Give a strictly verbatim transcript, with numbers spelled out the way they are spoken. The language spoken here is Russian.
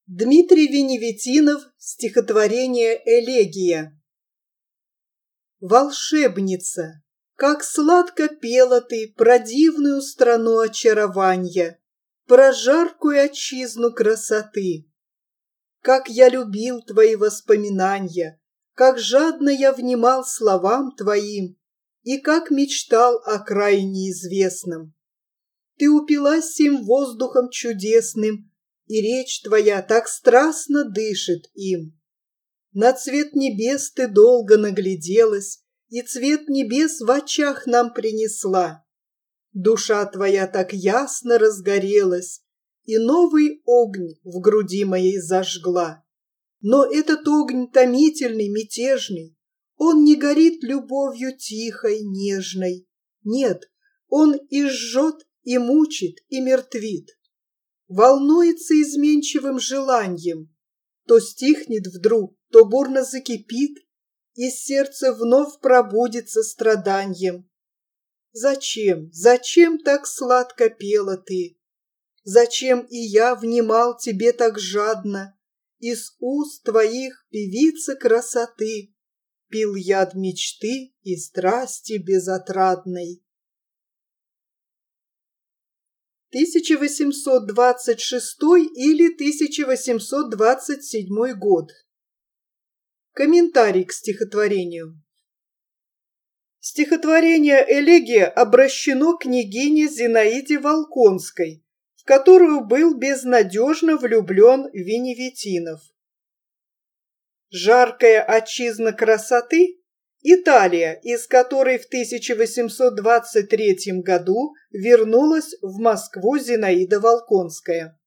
Дмитрий Веневитинов. Стихотворение «Элегия». Волшебница, как сладко пела ты про дивную страну очарования, про жаркую отчизну красоты. Как я любил твои воспоминания, как жадно я внимал словам твоим и как мечтал о крае неизвестном. Ты упилась сим воздухом чудесным, и речь твоя так страстно дышит им. На цвет небес ты долго нагляделась, и цвет небес в очах нам принесла. Душа твоя так ясно разгорелась, и новый огонь в груди моей зажгла. Но этот огонь томительный, мятежный, он не горит любовью тихой, нежной. Нет, он и жжет, и мучит, и мертвит. Волнуется изменчивым желанием, то стихнет вдруг, то бурно закипит, и сердце вновь пробудится страданьем. Зачем, зачем так сладко пела ты? Зачем и я внимал тебе так жадно? Из уст твоих, певица красоты, пил яд мечты и страсти безотрадной. тысяча восемьсот двадцать шестой или тысяча восемьсот двадцать седьмой год. Комментарий к стихотворению. Стихотворение «Элегия» обращено к княгине Зинаиде Волконской, в которую был безнадежно влюблен Веневитинов. Жаркая отчизна красоты – Италия, из которой в тысяча восемьсот двадцать третьем году вернулась в Москву Зинаида Волконская.